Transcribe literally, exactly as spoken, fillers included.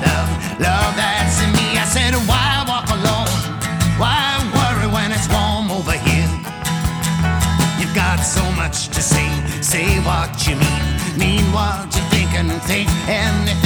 love, love that's in me. I said, why walk alone? Why worry when it's warm over here? You've got so much to say, say what you mean, mean what you think and think anything.